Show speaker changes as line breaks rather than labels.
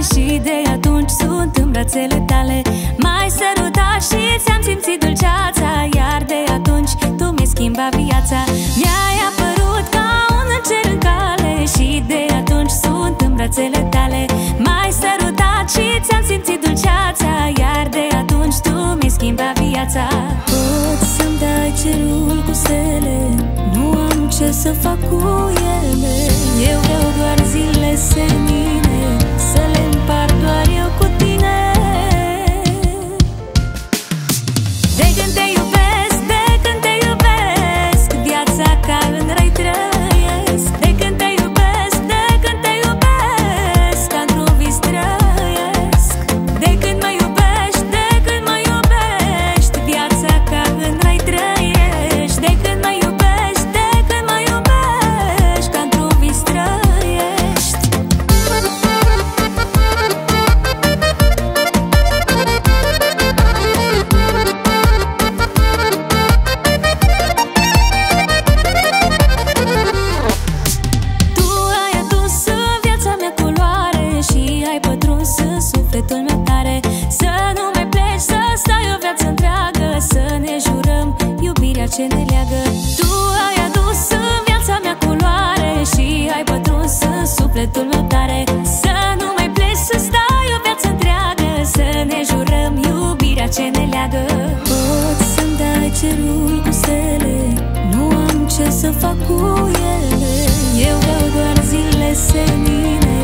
și de atunci sunt în brațele tale. M-ai sărutat și ți-am simțit dulceața, iar de atunci tu mi-ai schimbat viața. Mi-ai apărut ca un înger în cale și de atunci sunt în brațele tale. M-ai sărutat și ți-am simțit dulceața, iar de atunci tu mi-ai schimbat viața. Poți să-mi dai cerul cu stele, nu am ce să fac cu ele. Eu vreau doar zile senine, să le împart doar eu cu tine. De când te iubesc, de când te iubesc, viața ca în rai trăiesc. De când te iubesc, de când te iubesc, ca într-un vis trăiesc. De când mă iubești, de când mă iubești, viața ca în rai trăiești. De când mă iubești, de când mă iubești, ca într-un vis trăiești. Tu ai adus în viața mea culoare și ai pătruns în sufletul meu tare. Să nu mai pleci, să stai o viață întreagă, să ne jurăm iubirea ce ne leagă. Tu ai adus în viața mea culoare și ai pătruns în sufletul meu tare. Să nu mai pleci, să stai o viață întreagă, să ne jurăm iubirea ce ne leagă. Poți să-mi dai cerul cu stele, nu am ce să fac cu ele. Eu vreau doar zile senine,